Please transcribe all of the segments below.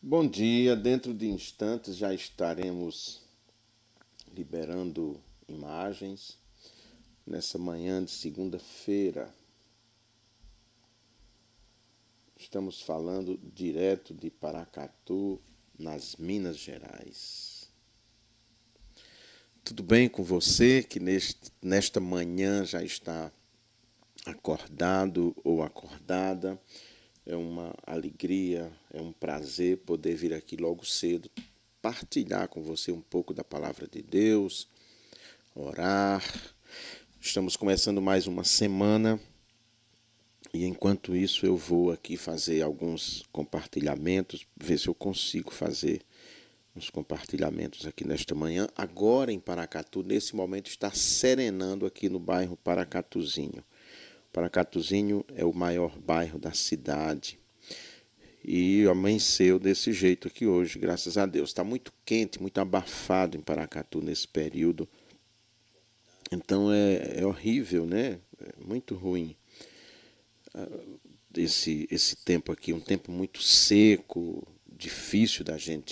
Bom dia, dentro de instantes já estaremos liberando imagens nessa manhã de segunda-feira. Estamos falando direto de Paracatu, nas Minas Gerais. Tudo bem com você que nesta manhã já está acordado ou acordada? É uma alegria, é um prazer poder vir aqui logo cedo partilhar com você um pouco da palavra de Deus, orar. Estamos começando mais uma semana e enquanto isso eu vou aqui fazer alguns compartilhamentos, ver se eu consigo fazer uns compartilhamentos aqui nesta manhã. Agora em Paracatu, nesse momento está serenando aqui no bairro Paracatuzinho. Paracatuzinho é o maior bairro da cidade. E amanheceu desse jeito aqui hoje, graças a Deus. Está muito quente, muito abafado em Paracatu nesse período. Então é horrível, né? É muito ruim esse tempo aqui, um tempo muito seco, difícil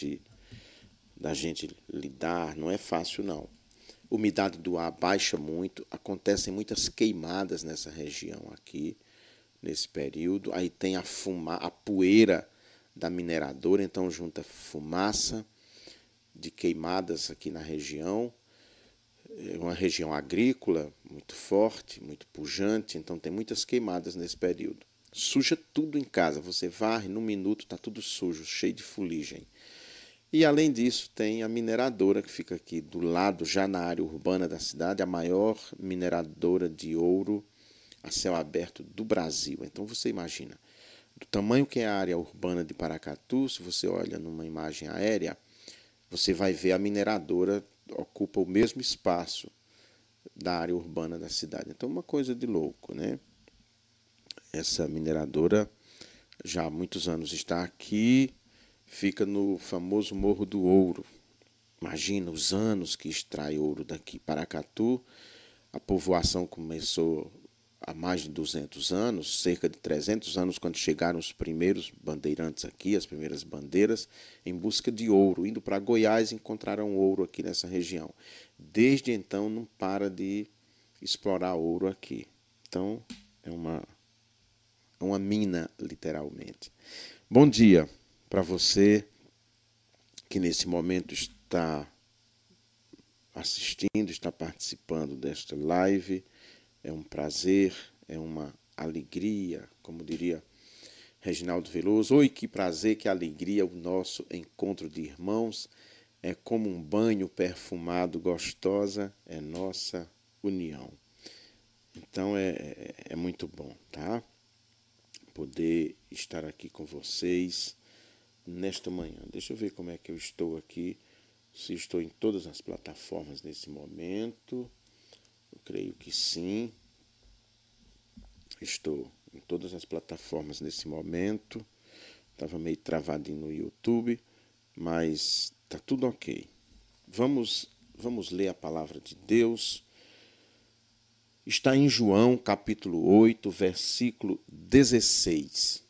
da gente lidar, não é fácil não. A umidade do ar baixa muito, acontecem muitas queimadas nessa região aqui, nesse período. Aí tem a poeira da mineradora, então junta fumaça de queimadas aqui na região. É uma região agrícola muito forte, muito pujante, então tem muitas queimadas nesse período. Suja tudo em casa, você varre, num minuto está tudo sujo, cheio de fuligem. E além disso tem a mineradora que fica aqui do lado, já na área urbana da cidade, a maior mineradora de ouro a céu aberto do Brasil. Então você imagina, do tamanho que é a área urbana de Paracatu, se você olha numa imagem aérea, você vai ver a mineradora ocupa o mesmo espaço da área urbana da cidade. Então, uma coisa de louco, né? Essa mineradora já há muitos anos está aqui, fica no famoso Morro do Ouro. Imagina os anos que extrai ouro daqui. Paracatu, a povoação começou há mais de 200 anos, cerca de 300 anos, quando chegaram os primeiros bandeirantes aqui, as primeiras bandeiras, em busca de ouro. Indo para Goiás, encontraram ouro aqui nessa região. Desde então, não para de explorar ouro aqui. Então, é uma mina, literalmente. Bom dia para você que nesse momento está assistindo, está participando desta live. É um prazer, é uma alegria, como diria Reginaldo Veloso. Oi, que prazer, que alegria o nosso encontro de irmãos. É como um banho perfumado, gostosa, é nossa união. Então é muito bom, tá? Poder estar aqui com vocês nesta manhã. Deixa eu ver como é que eu estou aqui. Se estou em todas as plataformas nesse momento. Eu creio que sim. Estou em todas as plataformas nesse momento. Estava meio travadinho no YouTube, mas está tudo ok. Vamos ler a palavra de Deus. Está em João, capítulo 8, versículo 16.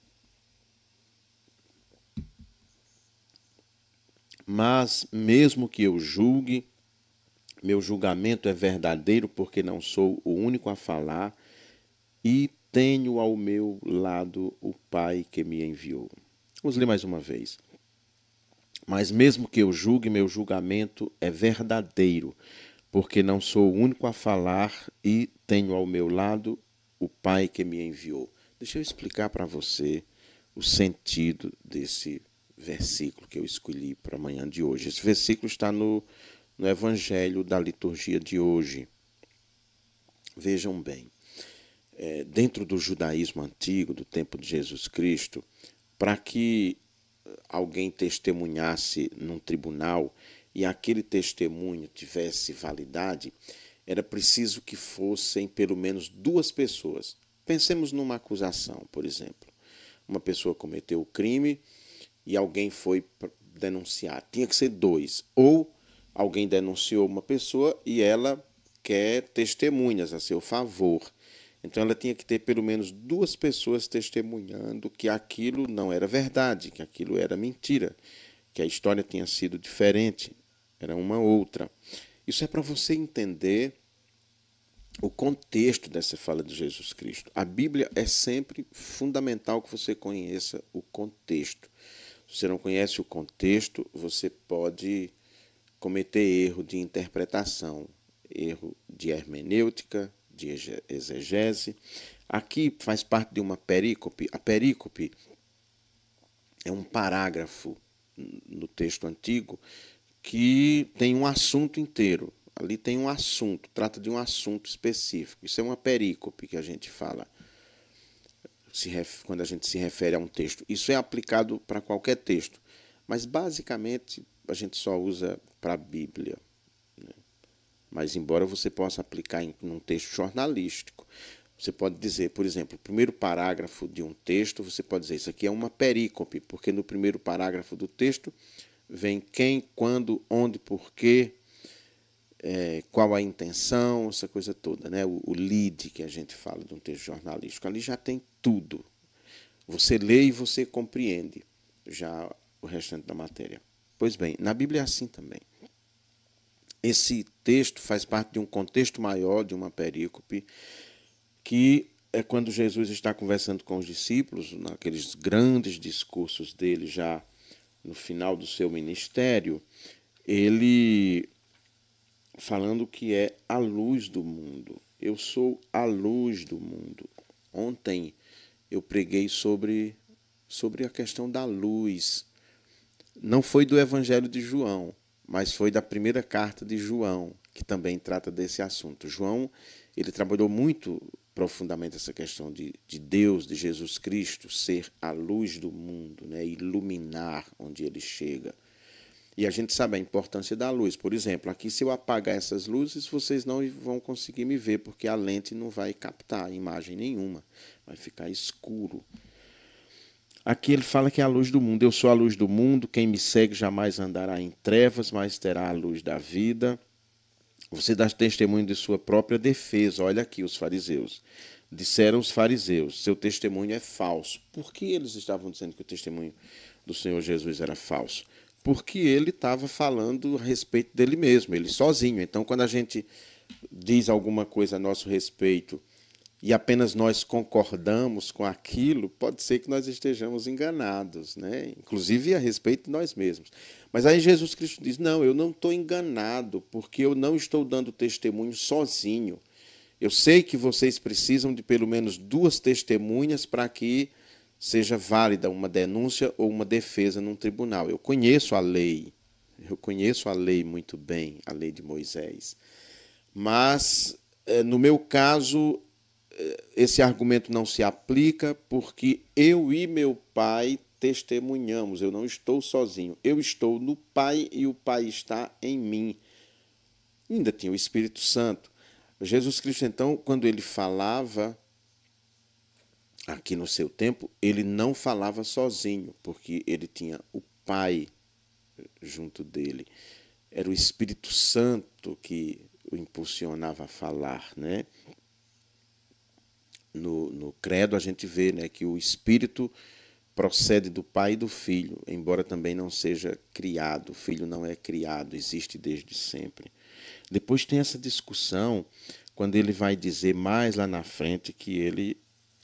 Mas, mesmo que eu julgue, meu julgamento é verdadeiro, porque não sou o único a falar, e tenho ao meu lado o Pai que me enviou. Vamos ler mais uma vez. Mas mesmo que eu julgue, meu julgamento é verdadeiro, porque não sou o único a falar e tenho ao meu lado o Pai que me enviou. Deixa eu explicar para você o sentido desse versículo que eu escolhi para a manhã de hoje. Esse versículo está no Evangelho da liturgia de hoje. Vejam bem, dentro do judaísmo antigo, do tempo de Jesus Cristo, para que alguém testemunhasse num tribunal e aquele testemunho tivesse validade, era preciso que fossem pelo menos duas pessoas. Pensemos numa acusação, por exemplo. Uma pessoa cometeu o crime e alguém foi denunciar. Tinha que ser dois. Ou alguém denunciou uma pessoa e ela quer testemunhas a seu favor. Então ela tinha que ter pelo menos duas pessoas testemunhando que aquilo não era verdade, que aquilo era mentira, que a história tinha sido diferente, era uma outra. Isso é para você entender o contexto dessa fala de Jesus Cristo. A Bíblia é sempre fundamental que você conheça o contexto. Se você não conhece o contexto, você pode cometer erro de interpretação, erro de hermenêutica, de exegese. Aqui faz parte de uma perícope. A perícope é um parágrafo no texto antigo que tem um assunto inteiro. Ali tem um assunto, trata de um assunto específico. Isso é uma perícope que a gente fala quando a gente se refere a um texto. Isso é aplicado para qualquer texto, mas basicamente a gente só usa para a Bíblia. Mas embora você possa aplicar em um texto jornalístico, você pode dizer, por exemplo, o primeiro parágrafo de um texto, você pode dizer, isso aqui é uma perícope, porque no primeiro parágrafo do texto vem quem, quando, onde, porquê, qual a intenção, essa coisa toda, né? O lead que a gente fala de um texto jornalístico, ali já tem tudo. Você lê e você compreende já o restante da matéria. Pois bem, na Bíblia é assim também. Esse texto faz parte de um contexto maior, de uma perícope, que é quando Jesus está conversando com os discípulos, naqueles grandes discursos dele já no final do seu ministério, ele falando que é a luz do mundo. Eu sou a luz do mundo. Ontem eu preguei sobre a questão da luz. Não foi do Evangelho de João, mas foi da primeira carta de João, que também trata desse assunto. João, ele trabalhou muito profundamente essa questão de Deus, de Jesus Cristo, ser a luz do mundo, né? Iluminar onde ele chega. E a gente sabe a importância da luz. Por exemplo, aqui se eu apagar essas luzes, vocês não vão conseguir me ver, porque a lente não vai captar imagem nenhuma, vai ficar escuro. Aqui ele fala que é a luz do mundo. Eu sou a luz do mundo, quem me segue jamais andará em trevas, mas terá a luz da vida. Você dá testemunho de sua própria defesa. Olha aqui os fariseus. Disseram os fariseus, seu testemunho é falso. Por que eles estavam dizendo que o testemunho do Senhor Jesus era falso? Porque ele estava falando a respeito dele mesmo, ele sozinho. Então, quando a gente diz alguma coisa a nosso respeito e apenas nós concordamos com aquilo, pode ser que nós estejamos enganados, né? Inclusive a respeito de nós mesmos. Mas aí Jesus Cristo diz, não, eu não estou enganado, porque eu não estou dando testemunho sozinho. Eu sei que vocês precisam de pelo menos duas testemunhas para que seja válida uma denúncia ou uma defesa num tribunal. Eu conheço a lei muito bem, a lei de Moisés. Mas, no meu caso, esse argumento não se aplica porque eu e meu Pai testemunhamos, eu não estou sozinho, eu estou no Pai e o Pai está em mim. Ainda tinha o Espírito Santo. Jesus Cristo, então, quando ele falava aqui no seu tempo, ele não falava sozinho, porque ele tinha o Pai junto dele. Era o Espírito Santo que o impulsionava a falar, né? No credo a gente vê, né, que o Espírito procede do Pai e do Filho, embora também não seja criado. O Filho não é criado, existe desde sempre. Depois tem essa discussão, quando ele vai dizer mais lá na frente que ele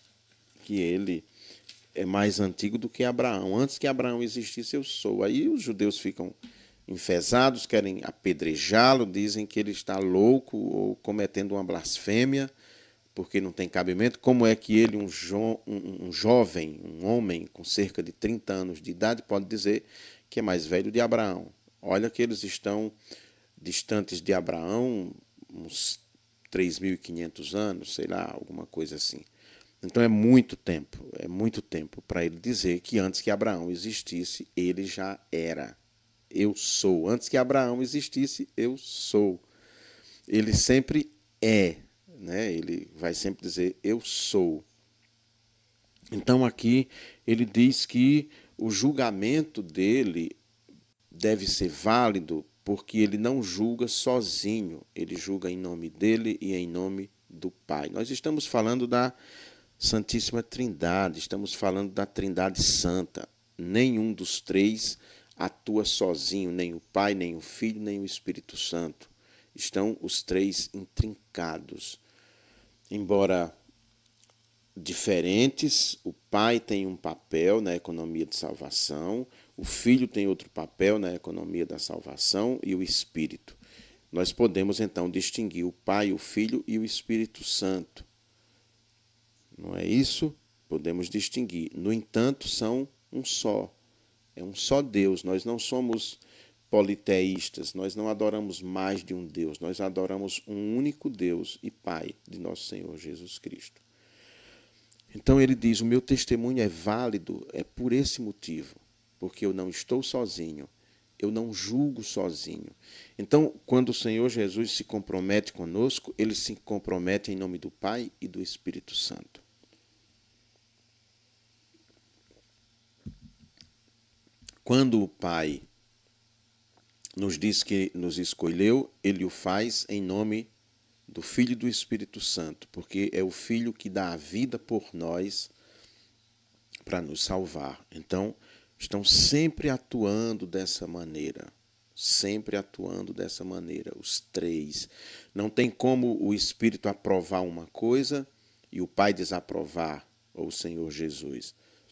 é mais antigo do que Abraão. Antes que Abraão existisse, eu sou. Aí os judeus ficam enfesados, querem apedrejá-lo, dizem que ele está louco ou cometendo uma blasfêmia, porque não tem cabimento. Como é que ele, um jovem, um homem com cerca de 30 anos de idade, pode dizer que é mais velho de Abraão? Olha que eles estão distantes de Abraão uns 3.500 anos, sei lá, alguma coisa assim. Então é muito tempo para ele dizer que antes que Abraão existisse, ele já era. Eu sou. Antes que Abraão existisse, eu sou. Ele sempre é, né? Ele vai sempre dizer eu sou. Então aqui ele diz que o julgamento dele deve ser válido porque ele não julga sozinho, ele julga em nome dele e em nome do Pai. Nós estamos falando da Santíssima Trindade, estamos falando da Trindade Santa. Nenhum dos três atua sozinho, nem o Pai, nem o Filho, nem o Espírito Santo. Estão os três intrincados. Embora diferentes, o Pai tem um papel na economia de salvação, o Filho tem outro papel na economia da salvação e o Espírito. Nós podemos então distinguir o Pai, o Filho e o Espírito Santo. Não é isso? Podemos distinguir. No entanto, são um só. É um só Deus. Nós não somos politeístas, nós não adoramos mais de um Deus, nós adoramos um único Deus e Pai de nosso Senhor Jesus Cristo. Então ele diz, o meu testemunho é válido, é por esse motivo, porque eu não estou sozinho, eu não julgo sozinho. Então, quando o Senhor Jesus se compromete conosco, ele se compromete em nome do Pai e do Espírito Santo. Quando o Pai nos diz que nos escolheu, ele o faz em nome do Filho e do Espírito Santo, porque é o Filho que dá a vida por nós para nos salvar. Então, estão sempre atuando dessa maneira, os três. Não tem como o Espírito aprovar uma coisa e o Pai desaprovar, ou o Senhor Jesus.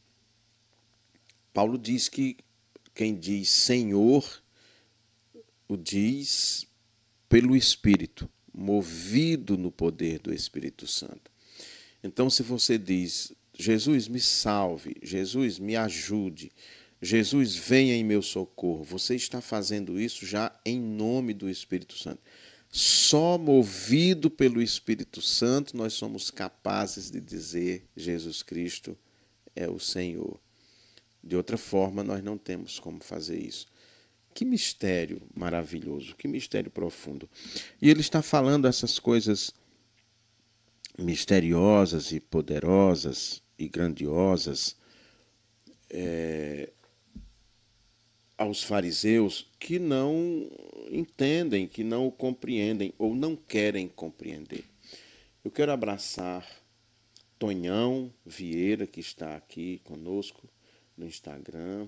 Paulo diz que quem diz Senhor, o diz pelo Espírito, movido no poder do Espírito Santo. Então, se você diz, Jesus me salve, Jesus me ajude, Jesus venha em meu socorro, você está fazendo isso já em nome do Espírito Santo. Só movido pelo Espírito Santo nós somos capazes de dizer Jesus Cristo é o Senhor. De outra forma, nós não temos como fazer isso. Que mistério maravilhoso, que mistério profundo. E ele está falando essas coisas misteriosas e poderosas e grandiosas aos fariseus que não entendem, que não compreendem ou não querem compreender. Eu quero abraçar Tonhão Vieira, que está aqui conosco no Instagram,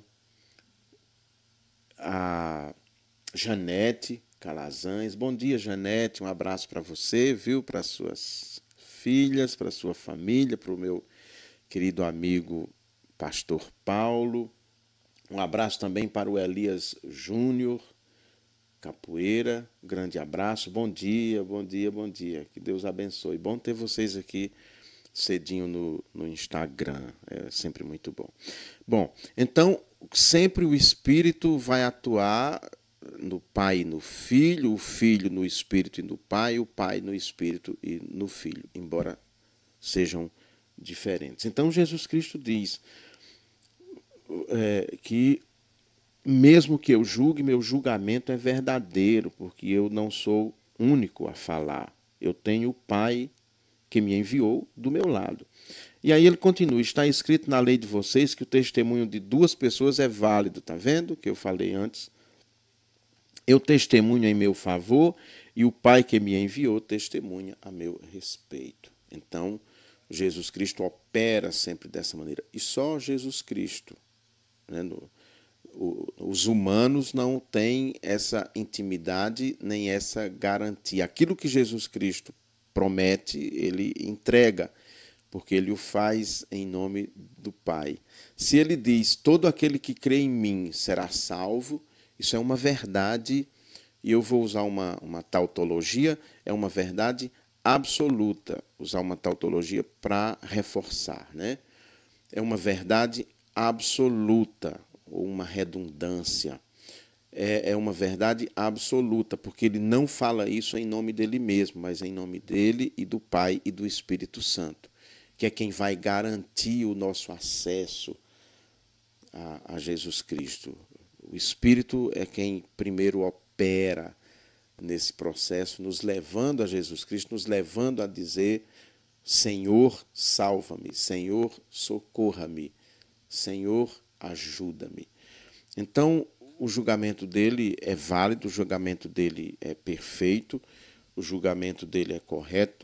a Janete Calazans. Bom dia, Janete, um abraço para você, viu? Para suas filhas, para sua família, para o meu querido amigo Pastor Paulo. Um abraço também para o Elias Júnior Capoeira. Grande abraço. Bom dia, bom dia, bom dia. Que Deus abençoe. Bom ter vocês aqui cedinho no Instagram. É sempre muito bom. Bom, então, sempre o Espírito vai atuar no Pai e no Filho, o Filho no Espírito e no Pai, o Pai no Espírito e no Filho, embora sejam diferentes. Então, Jesus Cristo diz que mesmo que eu julgue, meu julgamento é verdadeiro, porque eu não sou único a falar. Eu tenho o Pai que me enviou do meu lado. E aí ele continua, está escrito na lei de vocês que o testemunho de duas pessoas é válido, tá vendo? Que eu falei antes. Eu testemunho em meu favor e o Pai que me enviou testemunha a meu respeito. Então, Jesus Cristo opera sempre dessa maneira. E só Jesus Cristo, né? Os humanos não têm essa intimidade nem essa garantia. Aquilo que Jesus Cristo promete, ele entrega, porque ele o faz em nome do Pai. Se ele diz, todo aquele que crê em mim será salvo, isso é uma verdade, e eu vou usar uma tautologia, é uma verdade absoluta, usar uma tautologia para reforçar, né? É uma verdade absoluta, ou uma redundância. É uma verdade absoluta, porque ele não fala isso em nome dele mesmo, mas em nome dele e do Pai e do Espírito Santo, que é quem vai garantir o nosso acesso a Jesus Cristo. O Espírito é quem primeiro opera nesse processo, nos levando a Jesus Cristo, nos levando a dizer, Senhor, salva-me, Senhor, socorra-me, Senhor, ajuda-me. Então, o julgamento dele é válido, o julgamento dele é perfeito, o julgamento dele é correto,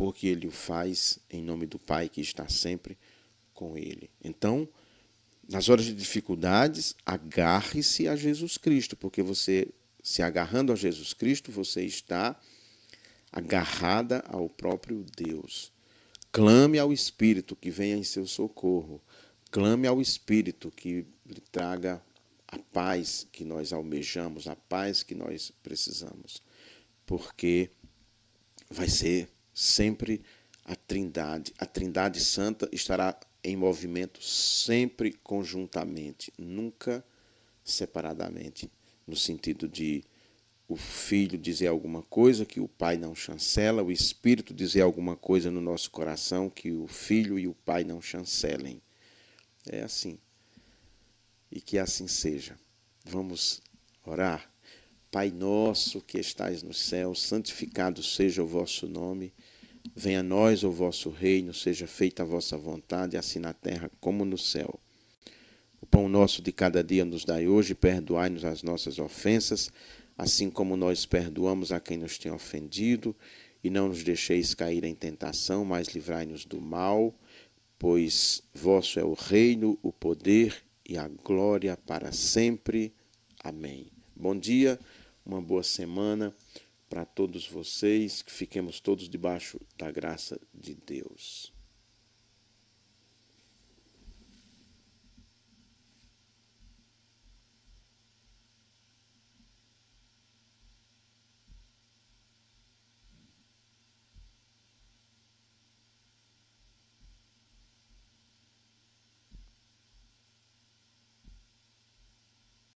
porque ele o faz em nome do Pai que está sempre com ele. Então, nas horas de dificuldades, agarre-se a Jesus Cristo, porque você, se agarrando a Jesus Cristo, você está agarrada ao próprio Deus. Clame ao Espírito que venha em seu socorro. Clame ao Espírito que lhe traga a paz que nós almejamos, a paz que nós precisamos. Porque vai ser sempre a Trindade. A Trindade Santa estará em movimento sempre conjuntamente, nunca separadamente, no sentido de o Filho dizer alguma coisa que o Pai não chancela, o Espírito dizer alguma coisa no nosso coração que o Filho e o Pai não chancelem. É assim. E que assim seja. Vamos orar? Pai nosso que estais no céu, santificado seja o vosso nome. Venha a nós o vosso reino, seja feita a vossa vontade, assim na terra como no céu. O pão nosso de cada dia nos dai hoje, perdoai-nos as nossas ofensas, assim como nós perdoamos a quem nos tem ofendido, e não nos deixeis cair em tentação, mas livrai-nos do mal, pois vosso é o reino, o poder e a glória para sempre. Amém. Bom dia, uma boa semana para todos vocês, que fiquemos todos debaixo da graça de Deus.